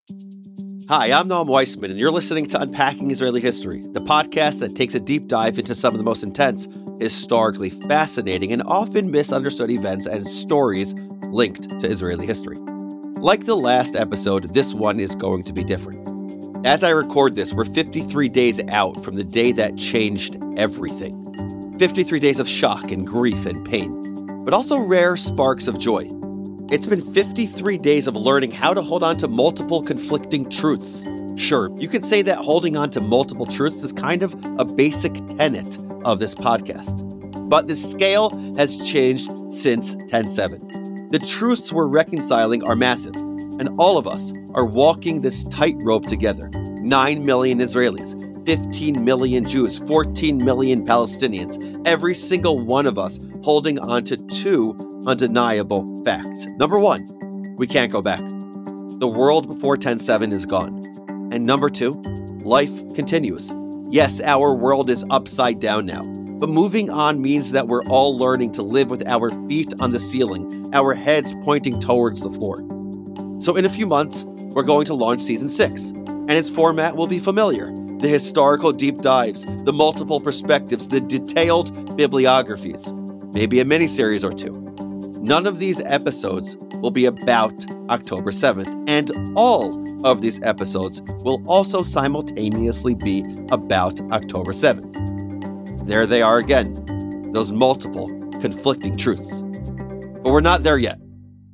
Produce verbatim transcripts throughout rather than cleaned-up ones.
Hi, I'm Noam Weissman, and you're listening to Unpacking Israeli History, the podcast that takes a deep dive into some of the most intense, historically fascinating, and often misunderstood events and stories linked to Israeli history. Like the last episode, this one is going to be different. As I record this, we're fifty-three days out from the day that changed everything. fifty-three days of shock and grief and pain, but also rare sparks of joy. It's been fifty-three days of learning how to hold on to multiple conflicting truths. Sure, you could say that holding on to multiple truths is kind of a basic tenet of this podcast. But the scale has changed since ten seven. The truths we're reconciling are massive, and all of us are walking this tightrope together. Nine million Israelis, fifteen million Jews, fourteen million Palestinians, every single one of us holding on to two undeniable facts. Number one, we can't go back. The world before ten seven is gone. And number two, life continues. Yes, our world is upside down now, but moving on means that we're all learning to live with our feet on the ceiling, our heads pointing towards the floor. So in a few months, we're going to launch season six, and its format will be familiar. The historical deep dives, the multiple perspectives, the detailed bibliographies, maybe a miniseries or two. None of these episodes will be about October seventh, and all of these episodes will also simultaneously be about October seventh. There they are again, those multiple conflicting truths. But we're not there yet.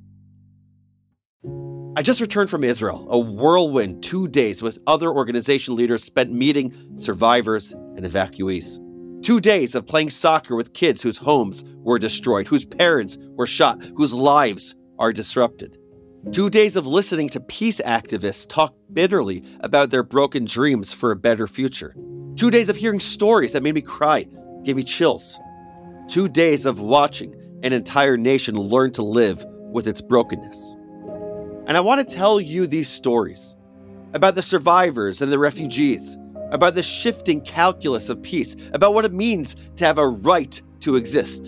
I just returned from Israel, a whirlwind two days with other organization leaders spent meeting survivors and evacuees. Two days of playing soccer with kids whose homes were destroyed, whose parents were shot, whose lives are disrupted. Two days of listening to peace activists talk bitterly about their broken dreams for a better future. Two days of hearing stories that made me cry, gave me chills. Two days of watching an entire nation learn to live with its brokenness. And I want to tell you these stories about the survivors and the refugees, about the shifting calculus of peace, about what it means to have a right to exist.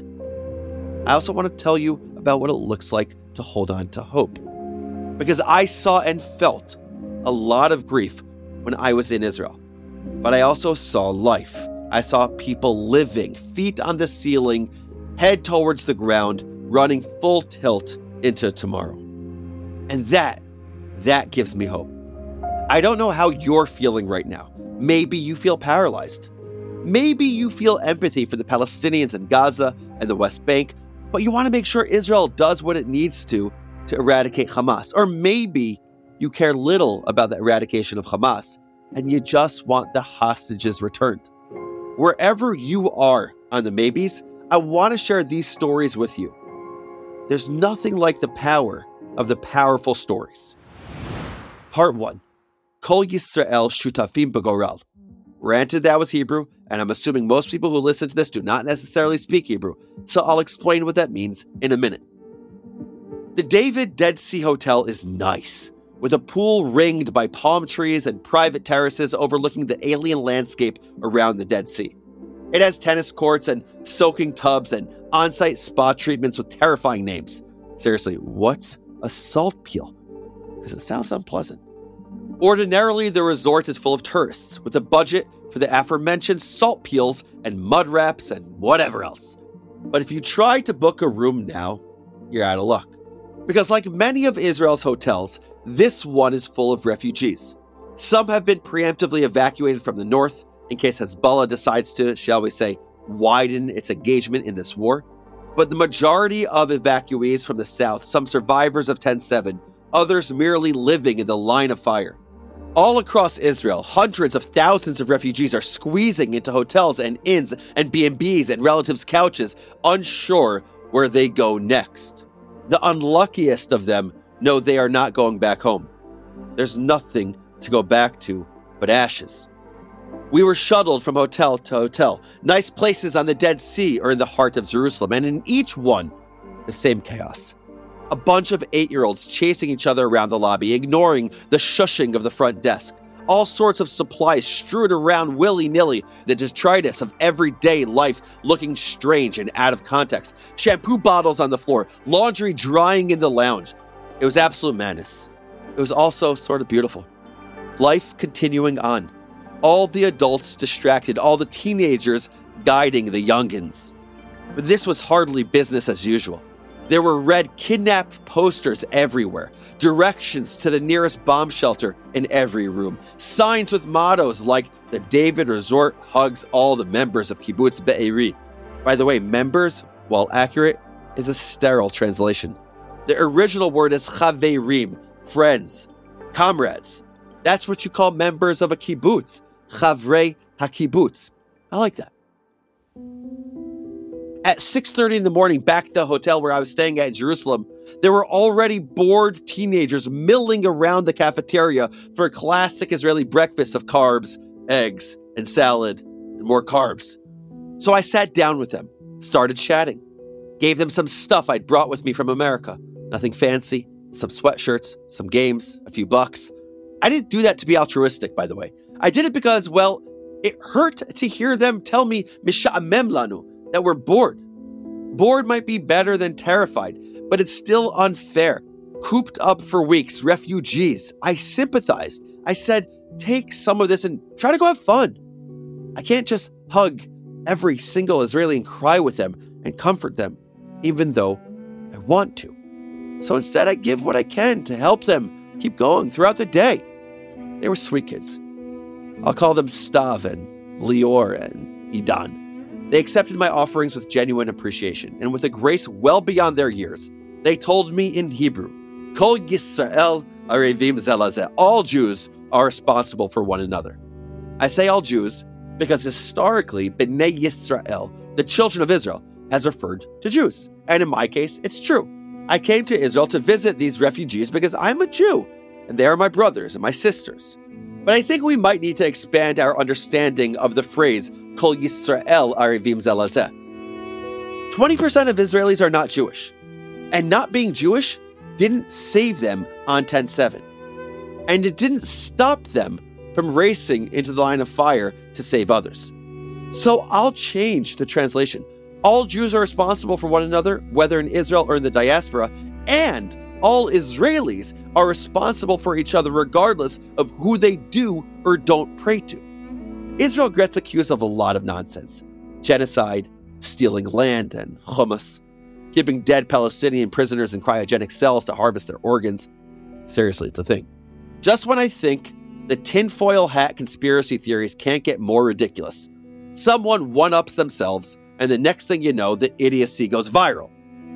I also want to tell you about what it looks like to hold on to hope. Because I saw and felt a lot of grief when I was in Israel. But I also saw life. I saw people living, feet on the ceiling, head towards the ground, running full tilt into tomorrow. And that, that gives me hope. I don't know how you're feeling right now. Maybe you feel paralyzed. Maybe you feel empathy for the Palestinians in Gaza and the West Bank, but you want to make sure Israel does what it needs to to eradicate Hamas. Or maybe you care little about the eradication of Hamas and you just want the hostages returned. Wherever you are on the maybes, I want to share these stories with you. There's nothing like the power of the powerful stories. Part one. Kol Yisrael Shutafim B'Goral. Granted, that was Hebrew, and I'm assuming most people who listen to this do not necessarily speak Hebrew, so I'll explain what that means in a minute. The David Dead Sea Hotel is nice, with a pool ringed by palm trees and private terraces overlooking the alien landscape around the Dead Sea. It has tennis courts and soaking tubs and on-site spa treatments with terrifying names. Seriously, what's a salt peel? Because it sounds unpleasant. Ordinarily, the resort is full of tourists, with a budget for the aforementioned salt peels and mud wraps and whatever else. But if you try to book a room now, you're out of luck. Because like many of Israel's hotels, this one is full of refugees. Some have been preemptively evacuated from the north in case Hezbollah decides to, shall we say, widen its engagement in this war. But the majority of evacuees from the south, some survivors of ten seven, others merely living in the line of fire. All across Israel, hundreds of thousands of refugees are squeezing into hotels and inns and B and Bs and relatives' couches, unsure where they go next. The unluckiest of them know they are not going back home. There's nothing to go back to but ashes. We were shuttled from hotel to hotel, nice places on the Dead Sea or in the heart of Jerusalem, and in each one, the same chaos. A bunch of eight-year-olds chasing each other around the lobby, ignoring the shushing of the front desk. All sorts of supplies strewed around willy-nilly, the detritus of everyday life looking strange and out of context. Shampoo bottles on the floor, laundry drying in the lounge. It was absolute madness. it was also sort of beautiful. Life continuing on. All the adults distracted, all the teenagers guiding the youngins. But this was hardly business as usual. There were red kidnapped posters everywhere, directions to the nearest bomb shelter in every room, signs with mottos like the David Resort hugs all the members of Kibbutz Be'eri. By the way, members, while accurate, is a sterile translation. The original word is chaverim, friends, comrades. That's what you call members of a kibbutz, chavrei hakibbutz. I like that. At six thirty in the morning, back at the hotel where I was staying at in Jerusalem, there were already bored teenagers milling around the cafeteria for a classic Israeli breakfast of carbs, eggs, and salad, and more carbs. So I sat down with them, started chatting, gave them some stuff I'd brought with me from America. Nothing fancy, some sweatshirts, some games, a few bucks. I didn't do that to be altruistic, by the way. I did it because, well, it hurt to hear them tell me, Misha'amem lanu, that we're bored. Bored might be better than terrified, but it's still unfair. Cooped up for weeks, refugees. I sympathized. I said, take some of this and try to go have fun. I can't just hug every single Israeli and cry with them and comfort them, even though I want to. So instead, I give what I can to help them keep going throughout the day. They were sweet kids. I'll call them Stav and Lior and Idan. They accepted my offerings with genuine appreciation, and with a grace well beyond their years. They told me in Hebrew, Kol Yisrael arevim zelazeh. All Jews are responsible for one another. I say all Jews because historically, B'nai Yisrael, the children of Israel, has referred to Jews. And in my case, it's true. I came to Israel to visit these refugees because I'm a Jew, and they are my brothers and my sisters. But I think we might need to expand our understanding of the phrase Kol Yisrael arevim zelazeh. twenty percent of Israelis are not Jewish, and not being Jewish didn't save them on ten seven. And it didn't stop them from racing into the line of fire to save others. So I'll change the translation. All Jews are responsible for one another, whether in Israel or in the diaspora, and all Israelis are responsible for each other regardless of who they do or don't pray to. Israel gets accused of a lot of nonsense. Genocide, stealing land and hummus, keeping dead Palestinian prisoners in cryogenic cells to harvest their organs. Seriously, it's a thing. Just when I think the tinfoil hat conspiracy theories can't get more ridiculous, someone one-ups themselves, and the next thing you know, the idiocy goes viral.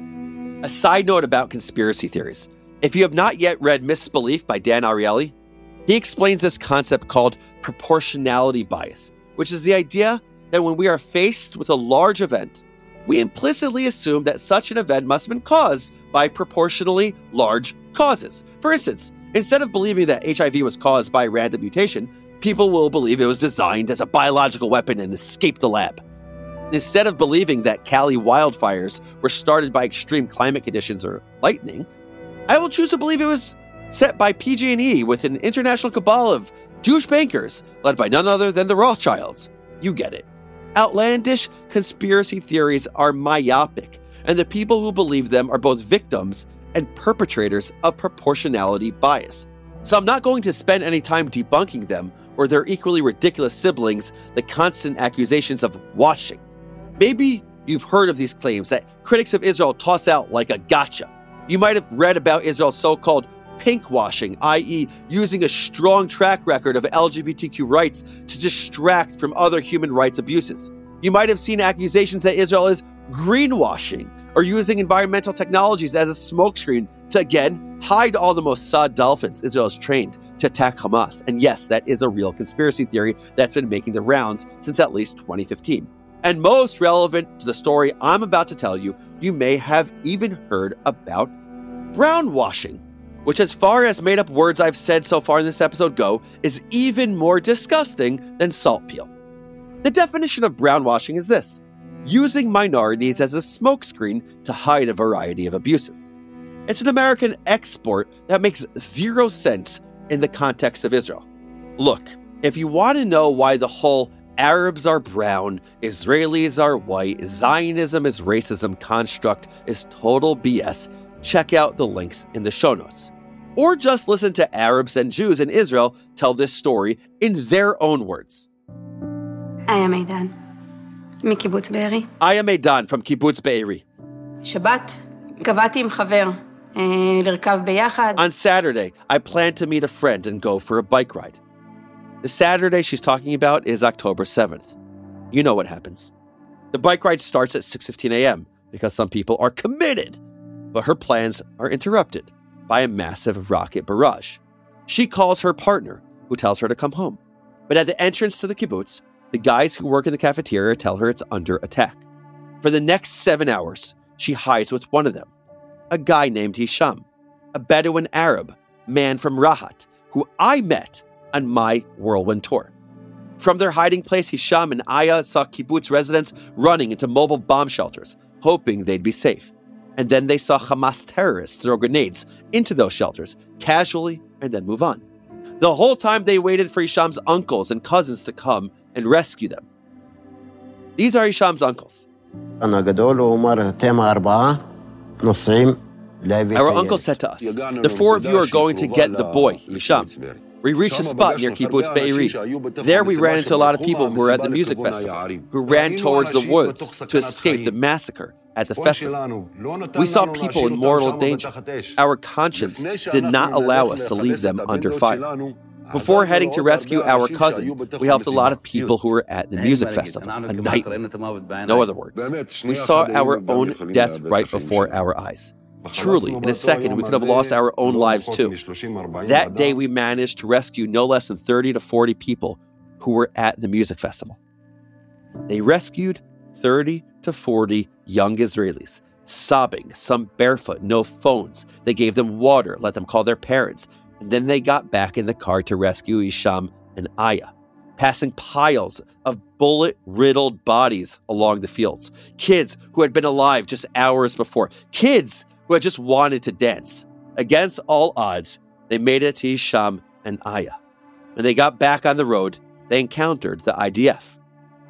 A side note about conspiracy theories. If you have not yet read Misbelief by Dan Ariely, he explains this concept called proportionality bias, which is the idea that when we are faced with a large event, we implicitly assume that such an event must have been caused by proportionally large causes. For instance, instead of believing that H I V was caused by random mutation, people will believe it was designed as a biological weapon and escaped the lab. Instead of believing that Cali wildfires were started by extreme climate conditions or lightning, I will choose to believe it was set by P G and E with an international cabal of Jewish bankers led by none other than the Rothschilds. You get it. Outlandish conspiracy theories are myopic, and the people who believe them are both victims and perpetrators of proportionality bias. So I'm not going to spend any time debunking them or their equally ridiculous siblings, the constant accusations of washing. Maybe you've heard of these claims that critics of Israel toss out like a gotcha. You might have read about Israel's so-called pink washing, that is using a strong track record of L G B T Q rights to distract from other human rights abuses. You might have seen accusations that Israel is greenwashing or using environmental technologies as a smokescreen to, again, hide all the Mossad dolphins Israel has trained to attack Hamas. And yes, that is a real conspiracy theory that's been making the rounds since at least twenty fifteen. And most relevant to the story I'm about to tell you, you may have even heard about brownwashing, which, as far as made-up words I've said so far in this episode go, is even more disgusting than salt peel. The definition of brownwashing is this: using minorities as a smokescreen to hide a variety of abuses. It's an American export that makes zero sense in the context of Israel. Look, if you want to know why the whole Arabs are brown, Israelis are white, Zionism is racism construct is total B S, check out the links in the show notes. Or just listen to Arabs and Jews in Israel tell this story in their own words. Aya Meidan, מקיבוץ בארי. Aya Meidan from Kibbutz Be'eri. שבת, קבעתי עם חבר, לרכב ביחד. On Saturday, I planned to meet a friend and go for a bike ride. The Saturday she's talking about is October seventh. You know what happens. The bike ride starts at six fifteen a.m. because some people are committed, but her plans are interrupted by a massive rocket barrage. She calls her partner, who tells her to come home. But at the entrance to the kibbutz, the guys who work in the cafeteria tell her it's under attack. For the next seven hours, she hides with one of them, a guy named Hisham, a Bedouin Arab man from Rahat, who I met on my whirlwind tour. From their hiding place, Hisham and Aya saw kibbutz residents running into mobile bomb shelters, hoping they'd be safe. And then they saw Hamas terrorists throw grenades into those shelters, casually, and then move on. The whole time they waited for Hisham's uncles and cousins to come and rescue them. These are Hisham's uncles. Our uncle said to us, the four of you are going to get the boy, Hisham. We reached a spot near Kibbutz Be'eri. There we ran into a lot of people who were at the music festival, who ran towards the woods to escape the massacre at the festival. We saw people in mortal danger. Our conscience did not allow us to leave them under fire. Before heading to rescue our cousin, we helped a lot of people who were at the music festival, a nightmare. No other words. We saw our own death right before our eyes. Truly, in a second, we could have lost our own lives too. That day, we managed to rescue no less than thirty to forty people who were at the music festival. They rescued thirty to forty young Israelis, sobbing, some barefoot, no phones. They gave them water, let them call their parents, and then they got back in the car to rescue Hisham and Aya, passing piles of bullet-riddled bodies along the fields. Kids who had been alive just hours before. Kids who had just wanted to dance. Against all odds, they made it to Hisham and Aya. When they got back on the road, they encountered the I D F.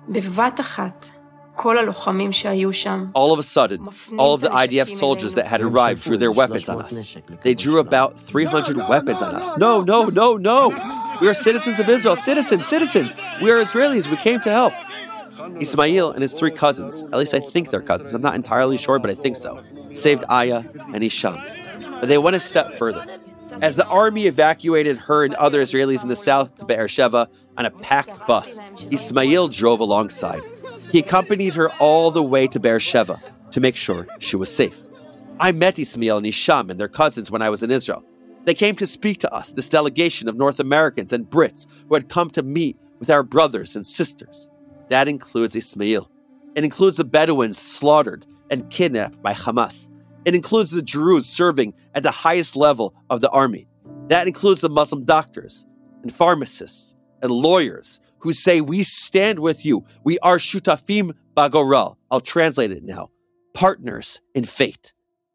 All of a sudden, all of the I D F soldiers that had arrived drew their weapons on us. They drew about three hundred weapons on us. No, no, no, no! We are citizens of Israel. Citizens, citizens! We are Israelis. We came to help. Ismail and his three cousins, at least I think they're cousins, I'm not entirely sure, but I think so, saved Aya and Hisham. But they went a step further. As the army evacuated her and other Israelis in the south to Be'er Sheva on a packed bus, Ismail drove alongside. He accompanied her all the way to Be'er Sheva to make sure she was safe. I met Ismail and Hisham and their cousins when I was in Israel. They came to speak to us, this delegation of North Americans and Brits who had come to meet with our brothers and sisters. That includes Ismail. It includes the Bedouins slaughtered and kidnapped by Hamas. It includes the Druze serving at the highest level of the army. That includes the Muslim doctors and pharmacists and lawyers who say, we stand with you. We are shutafim bagoral. I'll translate it now. Partners in fate.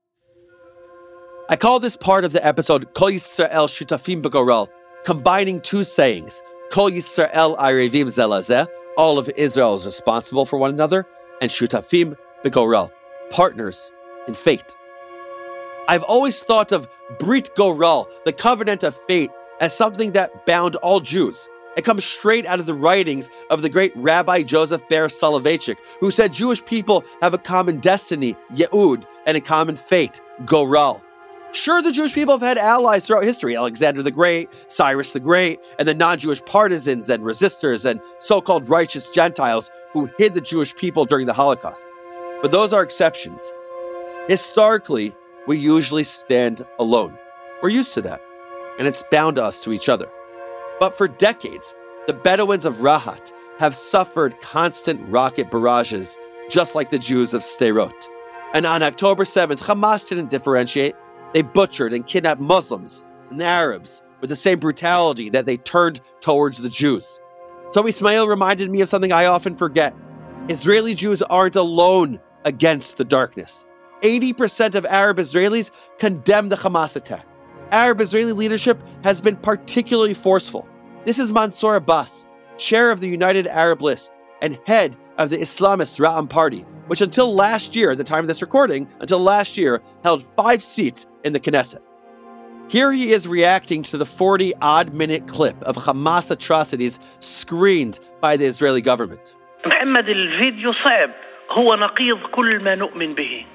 I call this part of the episode Kol Yisrael shutafim bagoral, combining two sayings. Kol Yisrael arevim ze lazeh, all of Israel is responsible for one another, and shutafim bagoral, partners in fate. I've always thought of Brit Goral, the covenant of fate, as something that bound all Jews. It comes straight out of the writings of the great Rabbi Joseph Ber Soloveitchik, who said Jewish people have a common destiny, Ye'ud, and a common fate, Goral. Sure, the Jewish people have had allies throughout history, Alexander the Great, Cyrus the Great, and the non-Jewish partisans and resistors and so-called righteous Gentiles who hid the Jewish people during the Holocaust. But those are exceptions. Historically, we usually stand alone. We're used to that, and it's bound us to each other. But for decades, the Bedouins of Rahat have suffered constant rocket barrages, just like the Jews of Sderot. And on October seventh, Hamas didn't differentiate. They butchered and kidnapped Muslims and Arabs with the same brutality that they turned towards the Jews. So Ismail reminded me of something I often forget. Israeli Jews aren't alone against the darkness. eighty percent of Arab Israelis condemn the Hamas attack. Arab Israeli leadership has been particularly forceful. This is Mansour Abbas, chair of the United Arab List and head of the Islamist Ra'am Party, which until last year, at the time of this recording, until last year, held five seats in the Knesset. Here he is reacting to the forty-odd-minute clip of Hamas atrocities screened by the Israeli government. محمد الفيديو صعب هو نقيض كل ما نؤمن به.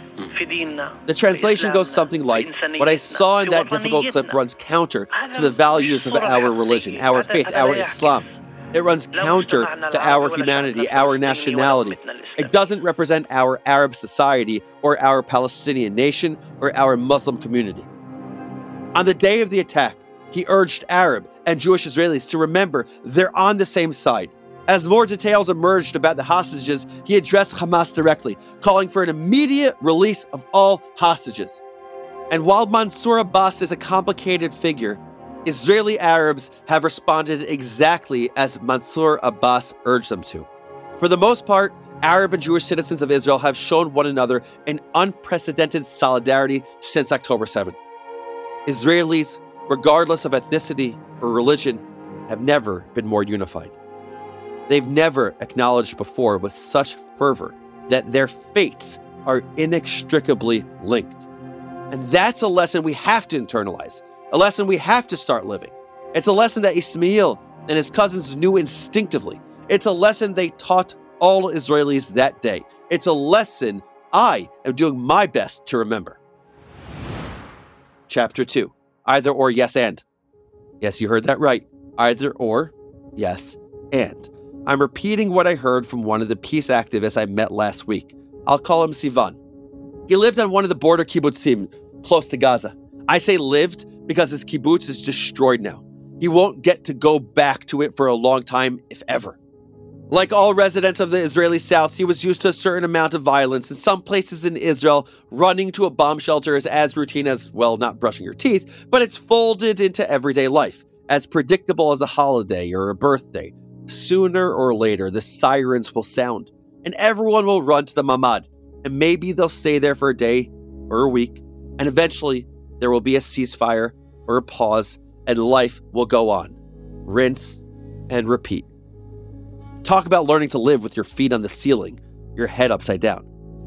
The translation goes something like, what I saw in that difficult clip runs counter to the values of our religion, our faith, our Islam. It runs counter to our humanity, our nationality. It doesn't represent our Arab society or our Palestinian nation or our Muslim community. On the day of the attack, he urged Arab and Jewish Israelis to remember they're on the same side. As more details emerged about the hostages, he addressed Hamas directly, calling for an immediate release of all hostages. And while Mansour Abbas is a complicated figure, Israeli Arabs have responded exactly as Mansour Abbas urged them to. For the most part, Arab and Jewish citizens of Israel have shown one another an unprecedented solidarity since October seventh. Israelis, regardless of ethnicity or religion, have never been more unified. They've never acknowledged before with such fervor that their fates are inextricably linked. And that's a lesson we have to internalize, a lesson we have to start living. It's a lesson that Ismail and his cousins knew instinctively. It's a lesson they taught all Israelis that day. It's a lesson I am doing my best to remember. Chapter two, either or, yes and. Yes, you heard that right. Either or, yes and. I'm repeating what I heard from one of the peace activists I met last week. I'll call him Sivan. He lived on one of the border kibbutzim close to Gaza. I say lived because his kibbutz is destroyed now. He won't get to go back to it for a long time, if ever. Like all residents of the Israeli South, he was used to a certain amount of violence. In some places in Israel, running to a bomb shelter is as routine as, well, not brushing your teeth, but it's folded into everyday life, as predictable as a holiday or a birthday. Sooner or later, the sirens will sound, and everyone will run to the mamad, and maybe they'll stay there for a day or a week, and eventually there will be a ceasefire or a pause, and life will go on. Rinse and repeat. Talk about learning to live with your feet on the ceiling, your head upside down.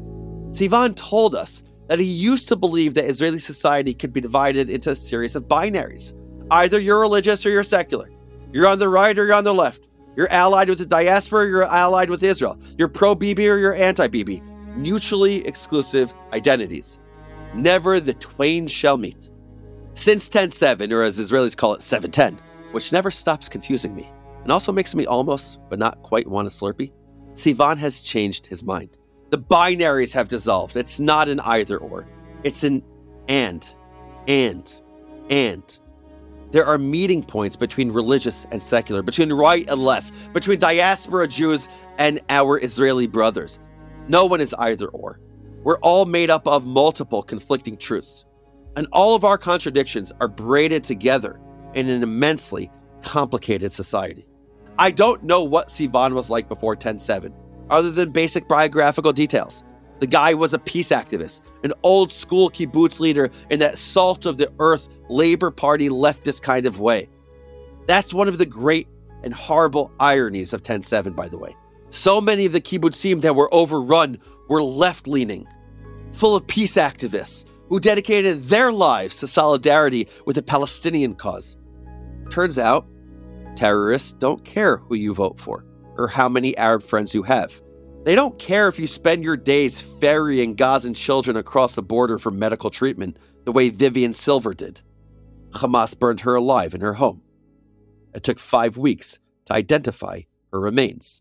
Sivan told us that he used to believe that Israeli society could be divided into a series of binaries. Either you're religious or you're secular. You're on the right or you're on the left. You're allied with the diaspora or you're allied with Israel. You're pro-Bibi or you're anti-Bibi. Mutually exclusive identities. Never the twain shall meet. Since ten seven, or as Israelis call it, seven ten, which never stops confusing me, and also makes me almost, but not quite want a Slurpee, Sivan has changed his mind. The binaries have dissolved. It's not an either or. It's an and, and, and. There are meeting points between religious and secular, between right and left, between diaspora Jews and our Israeli brothers. No one is either or. We're all made up of multiple conflicting truths. And all of our contradictions are braided together in an immensely complicated society. I don't know what Sivan was like before ten seven, other than basic biographical details. The guy was a peace activist, an old school kibbutz leader in that salt of the earth Labor Party leftist kind of way. That's one of the great and horrible ironies of ten seven, by the way. So many of the kibbutzim that were overrun were left-leaning, full of peace activists who dedicated their lives to solidarity with the Palestinian cause. Turns out, terrorists don't care who you vote for or how many Arab friends you have. They don't care if you spend your days ferrying Gazan children across the border for medical treatment the way Vivian Silver did. Hamas burned her alive in her home. It took five weeks to identify her remains.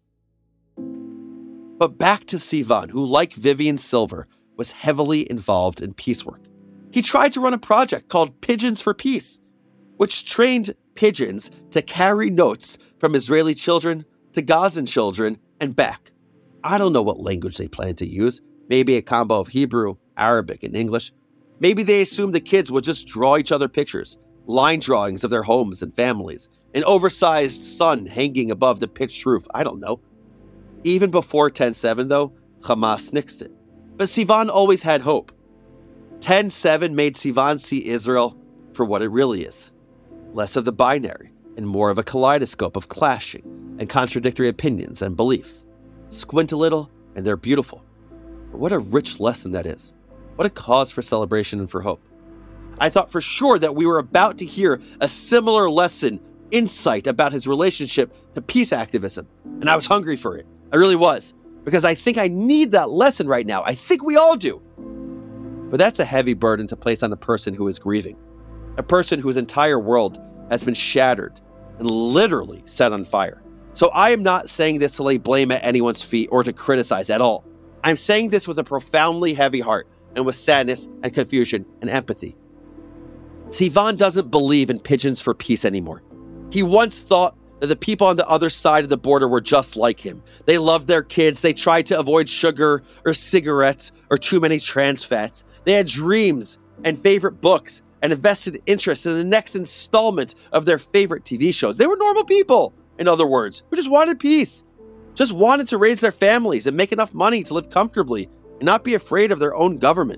But back to Sivan, who, like Vivian Silver, was heavily involved in peace work. He tried to run a project called Pigeons for Peace, which trained pigeons to carry notes from Israeli children to Gazan children and back. I don't know what language they plan to use. Maybe a combo of Hebrew, Arabic, and English. Maybe they assumed the kids would just draw each other pictures, line drawings of their homes and families, an oversized sun hanging above the pitched roof. I don't know. Even before ten seven, though, Hamas nixed it. But Sivan always had hope. ten seven made Sivan see Israel for what it really is. Less of the binary and more of a kaleidoscope of clashing and contradictory opinions and beliefs. Squint a little, and they're beautiful. But what a rich lesson that is. What a cause for celebration and for hope. I thought for sure that we were about to hear a similar lesson, insight about his relationship to peace activism. And I was hungry for it. I really was. Because I think I need that lesson right now. I think we all do. But that's a heavy burden to place on a person who is grieving. A person whose entire world has been shattered and literally set on fire. So I am not saying this to lay blame at anyone's feet or to criticize at all. I'm saying this with a profoundly heavy heart and with sadness and confusion and empathy. Sivan doesn't believe in pigeons for peace anymore. He once thought that the people on the other side of the border were just like him. They loved their kids. They tried to avoid sugar or cigarettes or too many trans fats. They had dreams and favorite books and a vested interest in the next installment of their favorite T V shows. They were normal people, in other words, who just wanted peace, just wanted to raise their families and make enough money to live comfortably and not be afraid of their own government.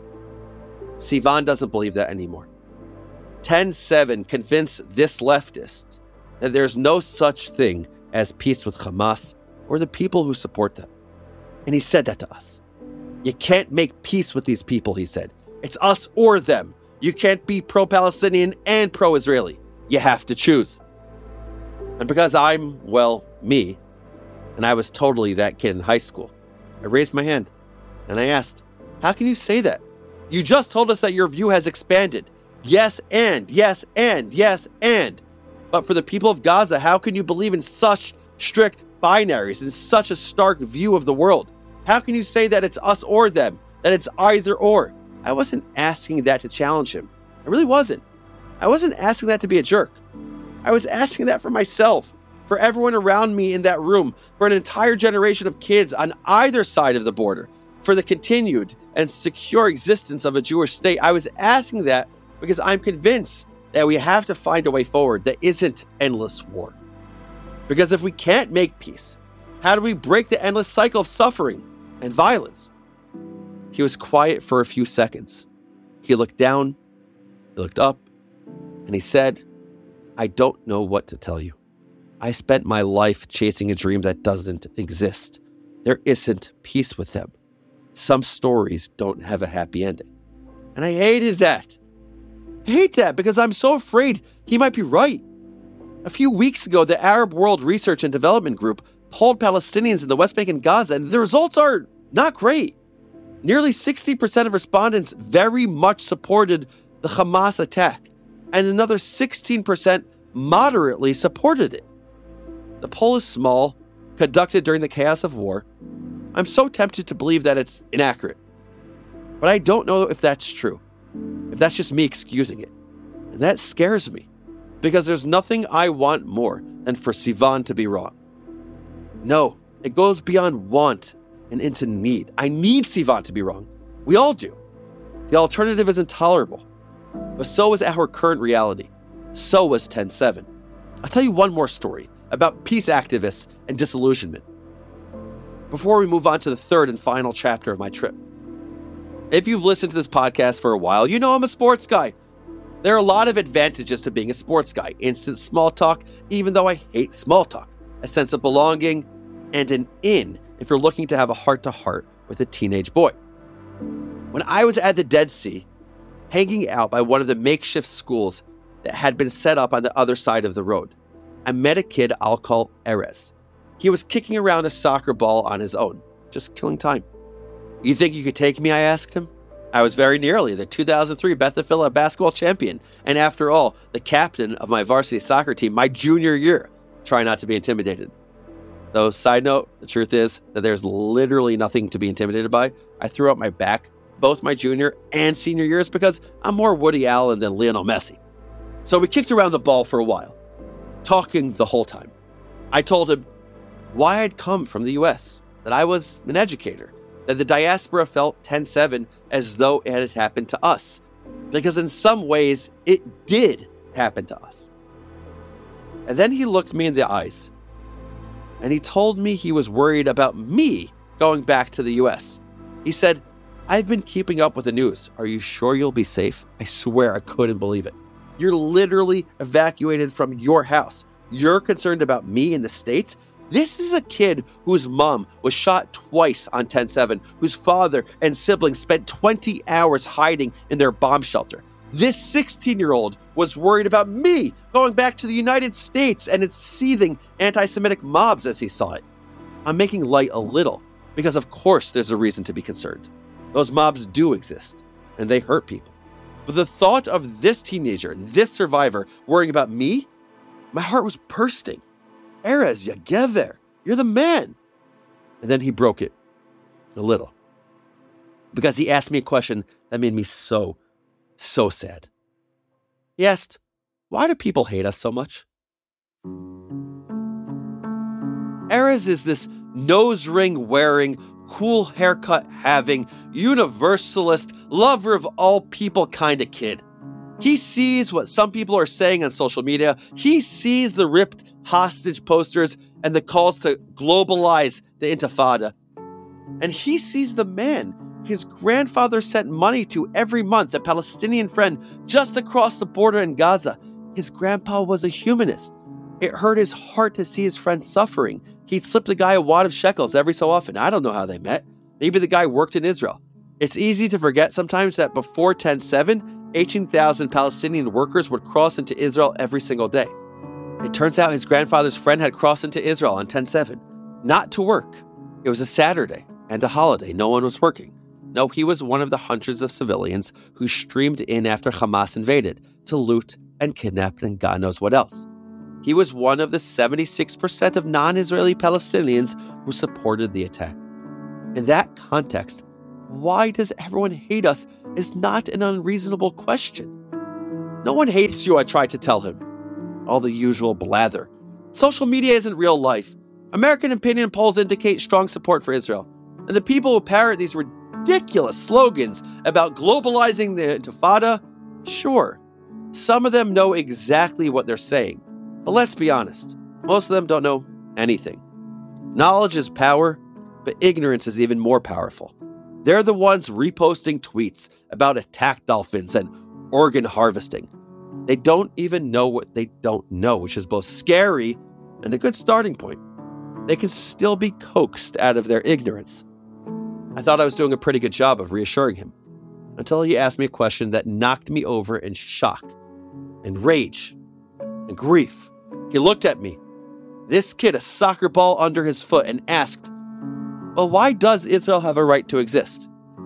Sivan doesn't believe that anymore. ten seven convinced this leftist that there's no such thing as peace with Hamas or the people who support them. And he said that to us. You can't make peace with these people, he said. It's us or them. You can't be pro-Palestinian and pro-Israeli. You have to choose. And because I'm, well, me, and I was totally that kid in high school, I raised my hand and I asked, how can you say that? You just told us that your view has expanded. Yes, and, yes, and, yes, and. But for the people of Gaza, how can you believe in such strict binaries and such a stark view of the world? How can you say that it's us or them, that it's either or? I wasn't asking that to challenge him. I really wasn't. I wasn't asking that to be a jerk. I was asking that for myself, for everyone around me in that room, for an entire generation of kids on either side of the border, for the continued and secure existence of a Jewish state. I was asking that because I'm convinced that we have to find a way forward that isn't endless war. Because if we can't make peace, how do we break the endless cycle of suffering and violence? He was quiet for a few seconds. He looked down, he looked up, and he said, I don't know what to tell you. I spent my life chasing a dream that doesn't exist. There isn't peace with them. Some stories don't have a happy ending. And I hated that. I hate that because I'm so afraid he might be right. A few weeks ago, the Arab World Research and Development Group polled Palestinians in the West Bank and Gaza, and the results are not great. Nearly sixty percent of respondents very much supported the Hamas attack, and another sixteen percent moderately supported it. The poll is small, conducted during the chaos of war. I'm so tempted to believe that it's inaccurate. But I don't know if that's true, if that's just me excusing it. And that scares me, because there's nothing I want more than for Sivan to be wrong. No, it goes beyond want and into need. I need Sivan to be wrong. We all do. The alternative is intolerable. But so is our current reality. So was ten seven. I'll tell you one more story about peace activists and disillusionment before we move on to the third and final chapter of my trip. If you've listened to this podcast for a while, you know I'm a sports guy. There are a lot of advantages to being a sports guy. Instant small talk, even though I hate small talk. A sense of belonging, and an in if you're looking to have a heart-to-heart with a teenage boy. When I was at the Dead Sea, hanging out by one of the makeshift schools that had been set up on the other side of the road, I met a kid I'll call Erez. He was kicking around a soccer ball on his own, just killing time. You think you could take me? I asked him. I was very nearly the two thousand three Bethel basketball champion, and after all, the captain of my varsity soccer team my junior year. Try not to be intimidated. Though, side note, the truth is that there's literally nothing to be intimidated by. I threw out my back both my junior and senior years because I'm more Woody Allen than Lionel Messi. So we kicked around the ball for a while, talking the whole time. I told him why I'd come from the U S, that I was an educator, that the diaspora felt ten seven as though it had happened to us, because in some ways it did happen to us. And then he looked me in the eyes, and he told me he was worried about me going back to the U S. He said, I've been keeping up with the news. Are you sure you'll be safe? I swear I couldn't believe it. You're literally evacuated from your house. You're concerned about me in the States? This is a kid whose mom was shot twice on ten seven, whose father and siblings spent twenty hours hiding in their bomb shelter. This sixteen-year-old was worried about me going back to the United States and its seething anti-Semitic mobs as he saw it. I'm making light a little, because of course there's a reason to be concerned. Those mobs do exist, and they hurt people. But the thought of this teenager, this survivor, worrying about me, my heart was bursting. Erez, ya gever, you're the man. And then he broke it, a little. Because he asked me a question that made me so, so sad. He asked, why do people hate us so much? Erez is this nose ring wearing, cool haircut having, universalist, lover of all people kind of kid. He sees what some people are saying on social media. He sees the ripped hostage posters and the calls to globalize the Intifada. And he sees the man his grandfather sent money to every month, a Palestinian friend just across the border in Gaza. His grandpa was a humanist. It hurt his heart to see his friend suffering. He'd slip the guy a wad of shekels every so often. I don't know how they met. Maybe the guy worked in Israel. It's easy to forget sometimes that before ten seven, eighteen thousand Palestinian workers would cross into Israel every single day. It turns out his grandfather's friend had crossed into Israel on ten seven, not to work. It was a Saturday and a holiday. No one was working. No, he was one of the hundreds of civilians who streamed in after Hamas invaded to loot and kidnap and God knows what else. He was one of the seventy-six percent of non-Israeli Palestinians who supported the attack. In that context, why does everyone hate us is not an unreasonable question. No one hates you, I tried to tell him. All the usual blather. Social media isn't real life. American opinion polls indicate strong support for Israel. And the people who parrot these ridiculous slogans about globalizing the Intifada, sure, some of them know exactly what they're saying. But let's be honest, most of them don't know anything. Knowledge is power, but ignorance is even more powerful. They're the ones reposting tweets about attack dolphins and organ harvesting. They don't even know what they don't know, which is both scary and a good starting point. They can still be coaxed out of their ignorance. I thought I was doing a pretty good job of reassuring him, until he asked me a question that knocked me over in shock and rage and grief. He looked at me, this kid a soccer ball under his foot, and asked, well, why does Israel have a right to exist?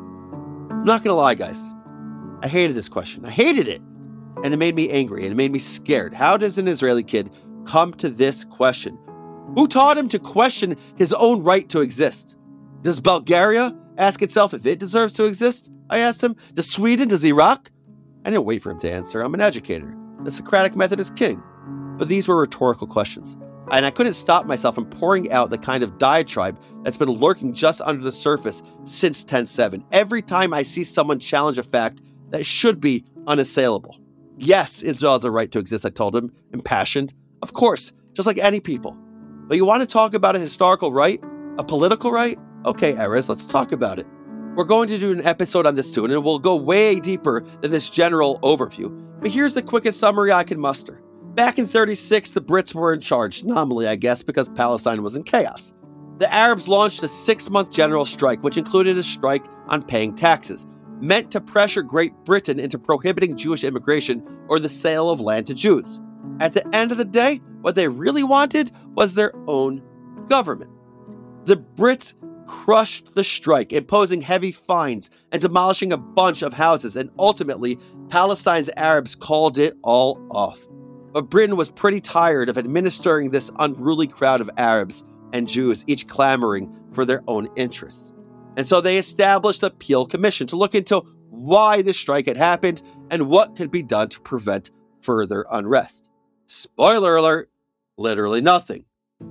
I'm not gonna lie, guys. I hated this question. I hated it. And it made me angry and it made me scared. How does an Israeli kid come to this question? Who taught him to question his own right to exist? Does Bulgaria ask itself if it deserves to exist? I asked him. Does Sweden? Does Iraq? I didn't wait for him to answer. I'm an educator. The Socratic method is king. But these were rhetorical questions. And I couldn't stop myself from pouring out the kind of diatribe that's been lurking just under the surface since ten seven. Every time I see someone challenge a fact that should be unassailable. Yes, Israel has a right to exist, I told him, impassioned. Of course, just like any people. But you want to talk about a historical right? A political right? Okay, Erez, let's talk about it. We're going to do an episode on this soon, and we'll go way deeper than this general overview. But here's the quickest summary I can muster. Back in thirty-six, the Brits were in charge, nominally, I guess, because Palestine was in chaos. The Arabs launched a six-month general strike, which included a strike on paying taxes, meant to pressure Great Britain into prohibiting Jewish immigration or the sale of land to Jews. At the end of the day, what they really wanted was their own government. The Brits crushed the strike, imposing heavy fines and demolishing a bunch of houses, and ultimately, Palestine's Arabs called it all off. But Britain was pretty tired of administering this unruly crowd of Arabs and Jews, each clamoring for their own interests. And so they established the Peel Commission to look into why the strike had happened and what could be done to prevent further unrest. Spoiler alert, literally nothing.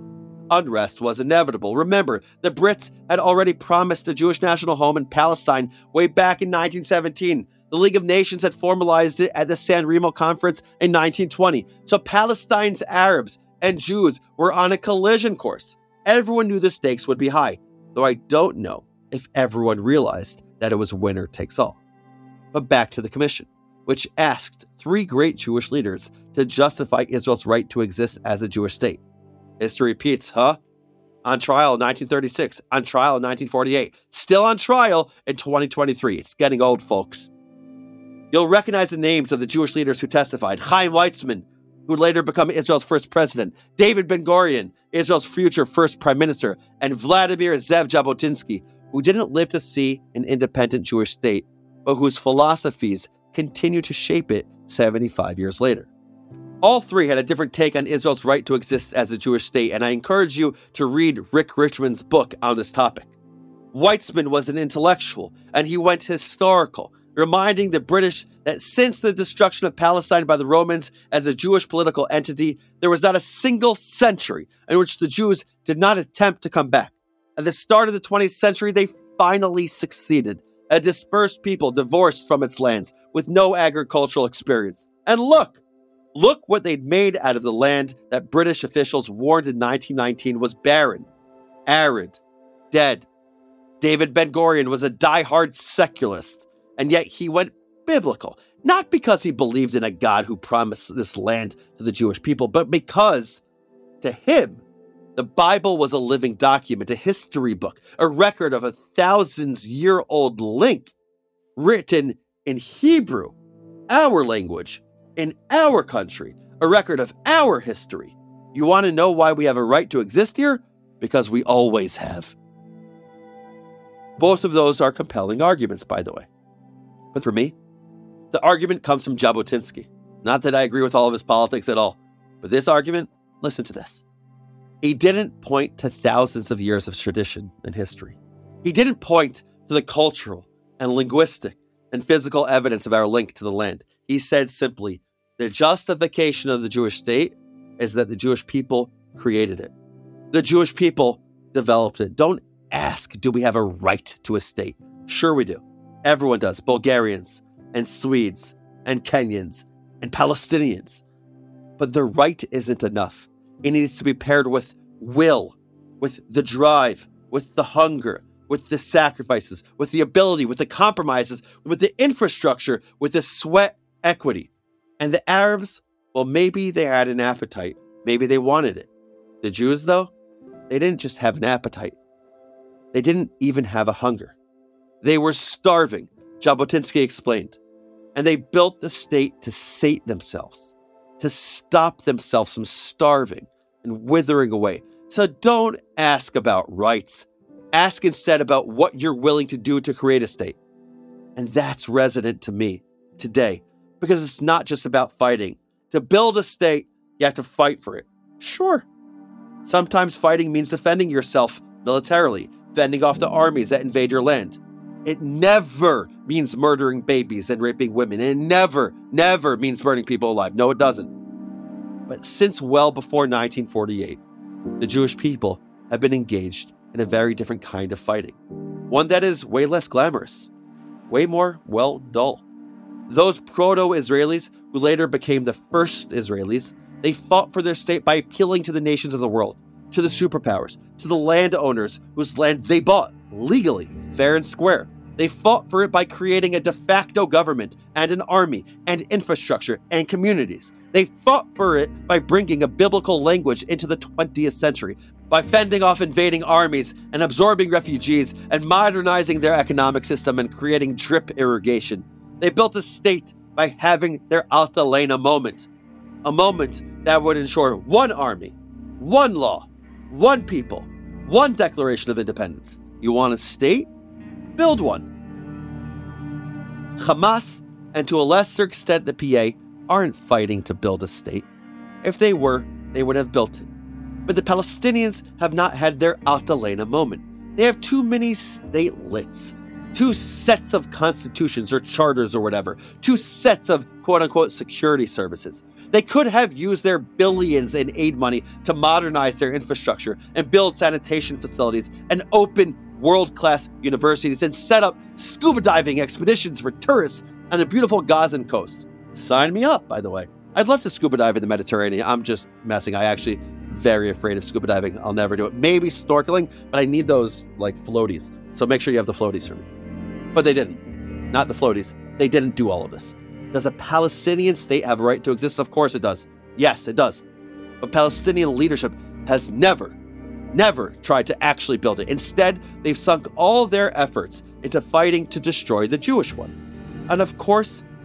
Unrest was inevitable. Remember, the Brits had already promised a Jewish national home in Palestine way back in nineteen seventeen. The League of Nations had formalized it at the San Remo Conference in nineteen twenty. So Palestine's Arabs and Jews were on a collision course. Everyone knew the stakes would be high, though I don't know if everyone realized that it was winner takes all. But back to the commission, which asked three great Jewish leaders to justify Israel's right to exist as a Jewish state. History repeats, huh? On trial in nineteen thirty-six, on trial in nineteen forty-eight, still on trial in twenty twenty-three. It's getting old, folks. You'll recognize the names of the Jewish leaders who testified. Chaim Weizmann, who would later become Israel's first president, David Ben-Gurion, Israel's future first prime minister, and Vladimir Zev Jabotinsky, who didn't live to see an independent Jewish state, but whose philosophies continue to shape it seventy-five years later. All three had a different take on Israel's right to exist as a Jewish state, and I encourage you to read Rick Richmond's book on this topic. Weizmann was an intellectual, and he went historical, reminding the British that since the destruction of Palestine by the Romans as a Jewish political entity, there was not a single century in which the Jews did not attempt to come back. At the start of the twentieth century, they finally succeeded, a dispersed people divorced from its lands with no agricultural experience. And look, look what they'd made out of the land that British officials warned in nineteen nineteen was barren, arid, dead. David Ben-Gurion was a die-hard secularist, and yet he went biblical, not because he believed in a God who promised this land to the Jewish people, but because, to him, the Bible was a living document, a history book, a record of a thousands-year-old link, written in Hebrew, our language, in our country, a record of our history. You want to know why we have a right to exist here? Because we always have. Both of those are compelling arguments, by the way. But for me, the argument comes from Jabotinsky. Not that I agree with all of his politics at all, but this argument, listen to this. He didn't point to thousands of years of tradition and history. He didn't point to the cultural and linguistic and physical evidence of our link to the land. He said simply, the justification of the Jewish state is that the Jewish people created it. The Jewish people developed it. Don't ask, do we have a right to a state? Sure we do. Everyone does. Bulgarians and Swedes and Kenyans and Palestinians. But the right isn't enough. It needs to be paired with will, with the drive, with the hunger, with the sacrifices, with the ability, with the compromises, with the infrastructure, with the sweat equity. And the Arabs, well, maybe they had an appetite. Maybe they wanted it. The Jews, though, they didn't just have an appetite. They didn't even have a hunger. They were starving, Jabotinsky explained. And they built the state to sate themselves, to stop themselves from starving and withering away. So don't ask about rights. Ask instead about what you're willing to do to create a state. And that's resonant to me today, because it's not just about fighting. To build a state, you have to fight for it. Sure. Sometimes fighting means defending yourself militarily, fending off the armies that invade your land. It never means murdering babies and raping women. It never, never means burning people alive. No, it doesn't. But since well before nineteen forty-eight, the Jewish people have been engaged in a very different kind of fighting. One that is way less glamorous, way more, well, dull. Those proto-Israelis who later became the first Israelis, they fought for their state by appealing to the nations of the world, to the superpowers, to the landowners whose land they bought legally, fair and square. They fought for it by creating a de facto government and an army and infrastructure and communities. They fought for it by bringing a biblical language into the twentieth century, by fending off invading armies and absorbing refugees and modernizing their economic system and creating drip irrigation. They built a state by having their Altalena moment, a moment that would ensure one army, one law, one people, one declaration of independence. You want a state? Build one. Hamas, and to a lesser extent the P A, aren't fighting to build a state. If they were, they would have built it. But the Palestinians have not had their Altalena moment. They have too many statelets, two sets of constitutions or charters or whatever, two sets of quote-unquote security services. They could have used their billions in aid money to modernize their infrastructure and build sanitation facilities and open world-class universities and set up scuba diving expeditions for tourists on the beautiful Gazan coast. Sign me up, by the way. I'd love to scuba dive in the Mediterranean. I'm just messing. I actually very afraid of scuba diving. I'll never do it. Maybe snorkeling, but I need those like floaties. So make sure you have the floaties for me. But they didn't. Not the floaties. They didn't do all of this. Does a Palestinian state have a right to exist? Of course it does. Yes, it does. But Palestinian leadership has never, never tried to actually build it. Instead, they've sunk all their efforts into fighting to destroy the Jewish one. And of course,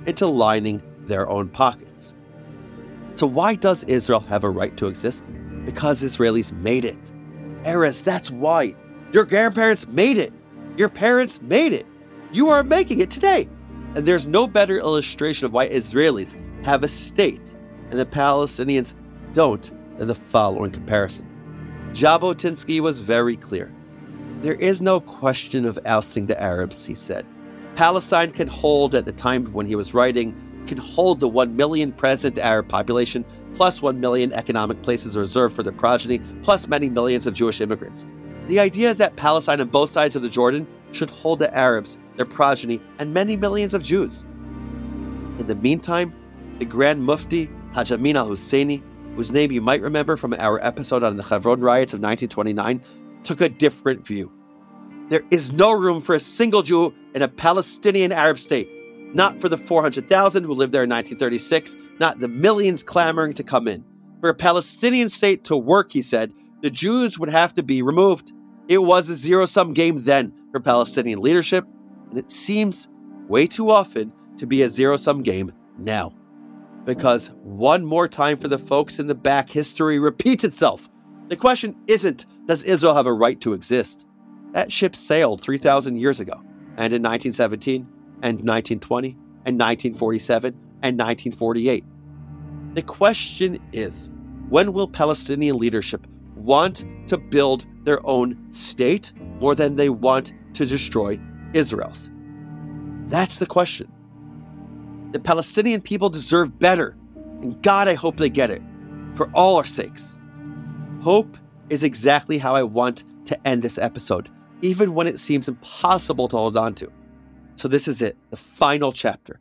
into lining their own pockets. So why does Israel have a right to exist? Because Israelis made it. Erez, that's why. Your grandparents made it. Your parents made it. You are making it today. And there's no better illustration of why Israelis have a state and the Palestinians don't than the following comparison. Jabotinsky was very clear. There is no question of ousting the Arabs, he said. Palestine can hold, at the time when he was writing, can hold the one million present Arab population, plus one million economic places reserved for their progeny, plus many millions of Jewish immigrants. The idea is that Palestine on both sides of the Jordan should hold the Arabs, their progeny, and many millions of Jews. In the meantime, the Grand Mufti, Haj Amin al-Husseini, whose name you might remember from our episode on the Hebron riots of nineteen twenty-nine, took a different view. There is no room for a single Jew in a Palestinian Arab state. Not for the four hundred thousand who lived there in nineteen thirty-six, not the millions clamoring to come in. For a Palestinian state to work, he said, the Jews would have to be removed. It was a zero-sum game then for Palestinian leadership, and it seems way too often to be a zero-sum game now. Because one more time for the folks in the back, history repeats itself. The question isn't, does Israel have a right to exist? That ship sailed three thousand years ago, and in nineteen seventeen, and nineteen twenty, and nineteen forty-seven, and nineteen forty-eight. The question is, when will Palestinian leadership want to build their own state more than they want to destroy Israel's? That's the question. The Palestinian people deserve better, and God, I hope they get it, for all our sakes. Hope is exactly how I want to end this episode, even when it seems impossible to hold on to. So this is it, the final chapter.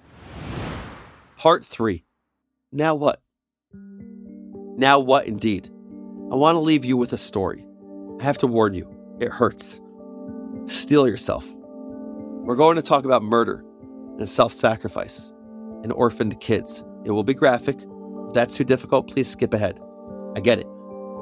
Part three. Now what? Now what indeed? I want to leave you with a story. I have to warn you, it hurts. Steel yourself. We're going to talk about murder and self-sacrifice and orphaned kids. It will be graphic. If that's too difficult, please skip ahead. I get it.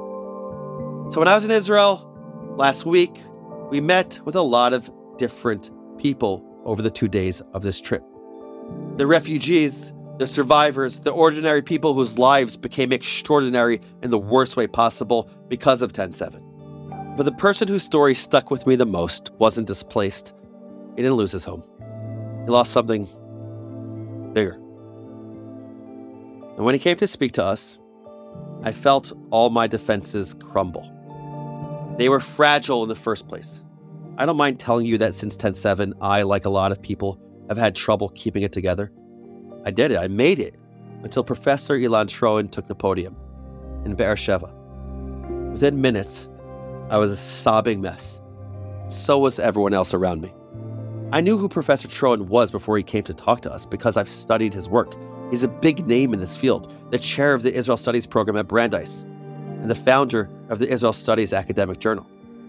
So when I was in Israel last week, we met with a lot of different people over the two days of this trip. The refugees, the survivors, the ordinary people whose lives became extraordinary in the worst way possible because of ten seven. But the person whose story stuck with me the most wasn't displaced. He didn't lose his home. He lost something bigger. And when he came to speak to us, I felt all my defenses crumble. They were fragile in the first place. I don't mind telling you that since ten seven, I, like a lot of people, have had trouble keeping it together. I did it. I made it until Professor Ilan Troen took the podium in Be'er Sheva. Within minutes, I was a sobbing mess. So was everyone else around me. I knew who Professor Troen was before he came to talk to us because I've studied his work. He's a big name in this field, the chair of the Israel Studies program at Brandeis, and the founder of the Israel Studies academic journal.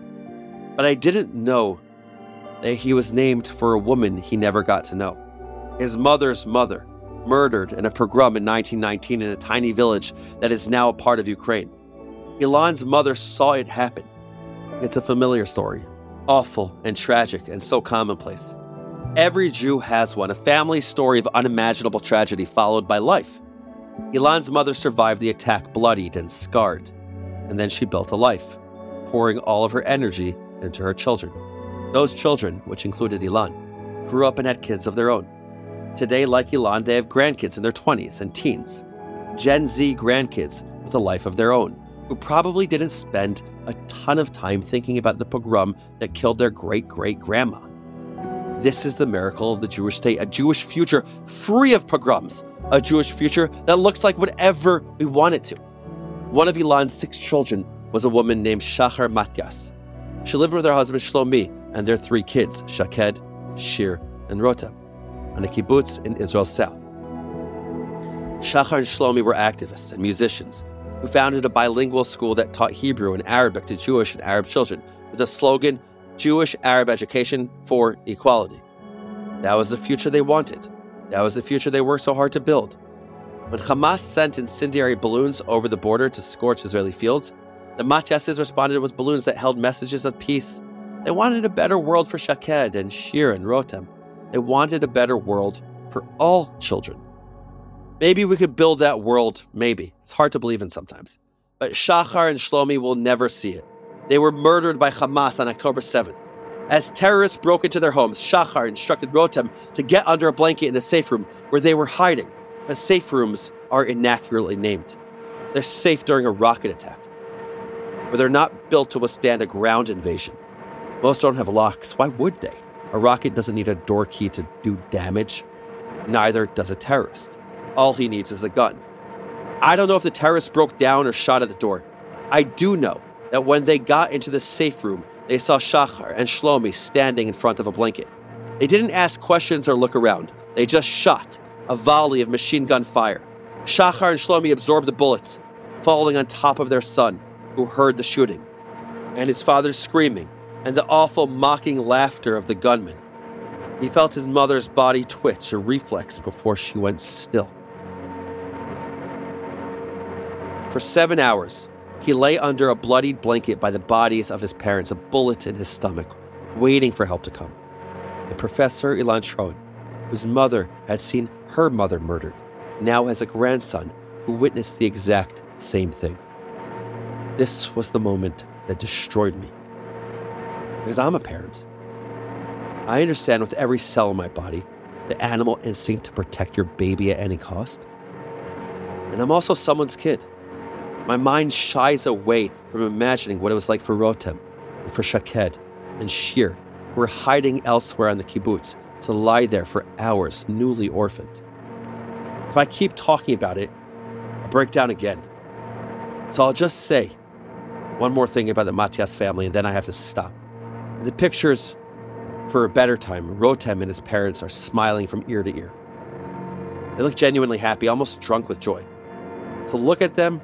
But I didn't know that he was named for a woman he never got to know. His mother's mother, murdered in a pogrom in nineteen nineteen in a tiny village that is now a part of Ukraine. Ilan's mother saw it happen. It's a familiar story, awful and tragic and so commonplace. Every Jew has one, a family story of unimaginable tragedy followed by life. Ilan's mother survived the attack bloodied and scarred, and then she built a life, pouring all of her energy into her children. Those children, which included Ilan, grew up and had kids of their own. Today, like Ilan, they have grandkids in their twenties and teens, Gen Z grandkids with a life of their own, who probably didn't spend a ton of time thinking about the pogrom that killed their great-great-grandma. This is the miracle of the Jewish state, a Jewish future free of pogroms, a Jewish future that looks like whatever we want it to. One of Ilan's six children was a woman named Shachar Matyas. She lived with her husband Shlomi and their three kids, Shaked, Shir, and Rotem, on a kibbutz in Israel's south. Shachar and Shlomi were activists and musicians who founded a bilingual school that taught Hebrew and Arabic to Jewish and Arab children with the slogan, Jewish Arab Education for Equality. That was the future they wanted. That was the future they worked so hard to build. When Hamas sent incendiary balloons over the border to scorch Israeli fields, the Matyases responded with balloons that held messages of peace. They wanted a better world for Shaked and Shir and Rotem. They wanted a better world for all children. Maybe we could build that world, maybe. It's hard to believe in sometimes. But Shachar and Shlomi will never see it. They were murdered by Hamas on October seventh. As terrorists broke into their homes, Shachar instructed Rotem to get under a blanket in the safe room where they were hiding. But safe rooms are inaccurately named. They're safe during a rocket attack, but they're not built to withstand a ground invasion. Most don't have locks. Why would they? A rocket doesn't need a door key to do damage. Neither does a terrorist. All he needs is a gun. I don't know if the terrorists broke down or shot at the door. I do know that when they got into the safe room, they saw Shachar and Shlomi standing in front of a blanket. They didn't ask questions or look around. They just shot a volley of machine gun fire. Shachar and Shlomi absorbed the bullets, falling on top of their son, who heard the shooting, and his father's screaming, and the awful mocking laughter of the gunman. He felt his mother's body twitch, a reflex before she went still. For seven hours, he lay under a bloodied blanket by the bodies of his parents, a bullet in his stomach, waiting for help to come. And Professor Ilan Sharon, whose mother had seen her mother murdered, now has a grandson who witnessed the exact same thing. This was the moment that destroyed me. Because I'm a parent. I understand with every cell in my body the animal instinct to protect your baby at any cost. And I'm also someone's kid. My mind shies away from imagining what it was like for Rotem and for Shaked and Shir, who were hiding elsewhere on the kibbutz, to lie there for hours, newly orphaned. If I keep talking about it, I'll break down again. So I'll just say one more thing about the Matias family, and then I have to stop. In the pictures, for a better time, Rotem and his parents are smiling from ear to ear. They look genuinely happy, almost drunk with joy. To look at them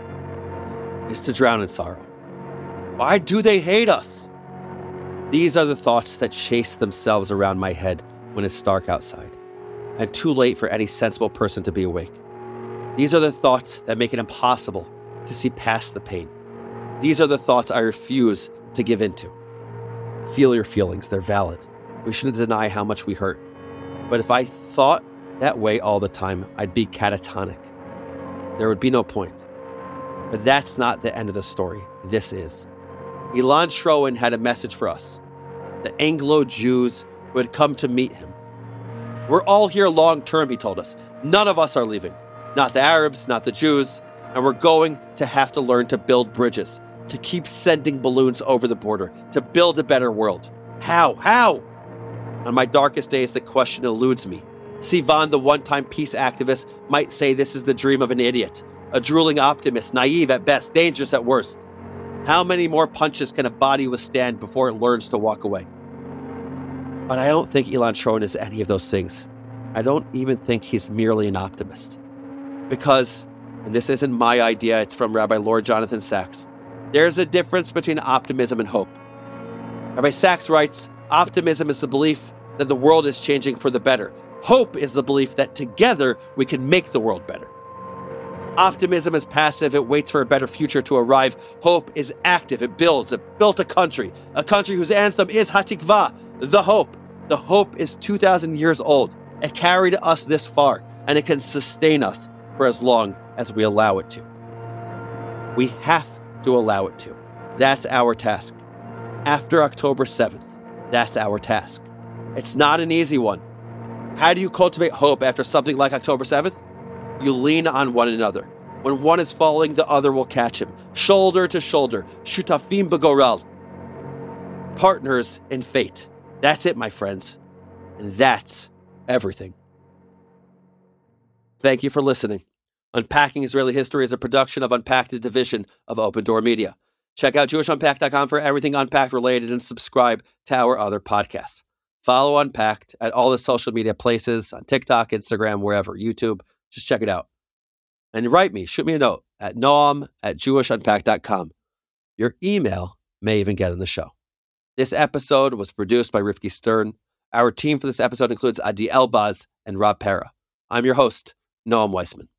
is to drown in sorrow. Why do they hate us? These are the thoughts that chase themselves around my head when it's dark outside, and too late for any sensible person to be awake. These are the thoughts that make it impossible to see past the pain. These are the thoughts I refuse to give into. Feel your feelings, they're valid. We shouldn't deny how much we hurt. But if I thought that way all the time, I'd be catatonic. There would be no point. But that's not the end of the story. This is. Ilan Sharon had a message for us, the Anglo-Jews who had come to meet him. We're all here long-term, he told us. None of us are leaving. Not the Arabs, not the Jews. And we're going to have to learn to build bridges, to keep sending balloons over the border, to build a better world. How? How? On my darkest days, the question eludes me. Sivan, the one-time peace activist, might say this is the dream of an idiot, a drooling optimist, naive at best, dangerous at worst. How many more punches can a body withstand before it learns to walk away? But I don't think Ilan Sharon is any of those things. I don't even think he's merely an optimist. Because, and this isn't my idea, it's from Rabbi Lord Jonathan Sacks, there's a difference between optimism and hope. Rabbi Sacks writes, optimism is the belief that the world is changing for the better. Hope is the belief that together we can make the world better. Optimism is passive, it waits for a better future to arrive. Hope is active, it builds, it built a country, a country whose anthem is Hatikva, the hope. The hope is two thousand years old. It carried us this far, and it can sustain us for as long as we allow it to. We have to allow it to. That's our task. After October seventh, that's our task. It's not an easy one. How do you cultivate hope after something like October seventh? You lean on one another. When one is falling, the other will catch him. Shoulder to shoulder. Shutafim begoral. Partners in fate. That's it, my friends. And that's everything. Thank you for listening. Unpacking Israeli History is a production of Unpacked, a division of Open Door Media. Check out Jewish Unpacked dot com for everything Unpacked related and subscribe to our other podcasts. Follow Unpacked at all the social media places, on TikTok, Instagram, wherever, YouTube. Just check it out. And write me, shoot me a note at noam at Jewish Unpacked dot com. Your email may even get on the show. This episode was produced by Rifki Stern. Our team for this episode includes Adi Elbaz and Rob Pera. I'm your host, Noam Weissman.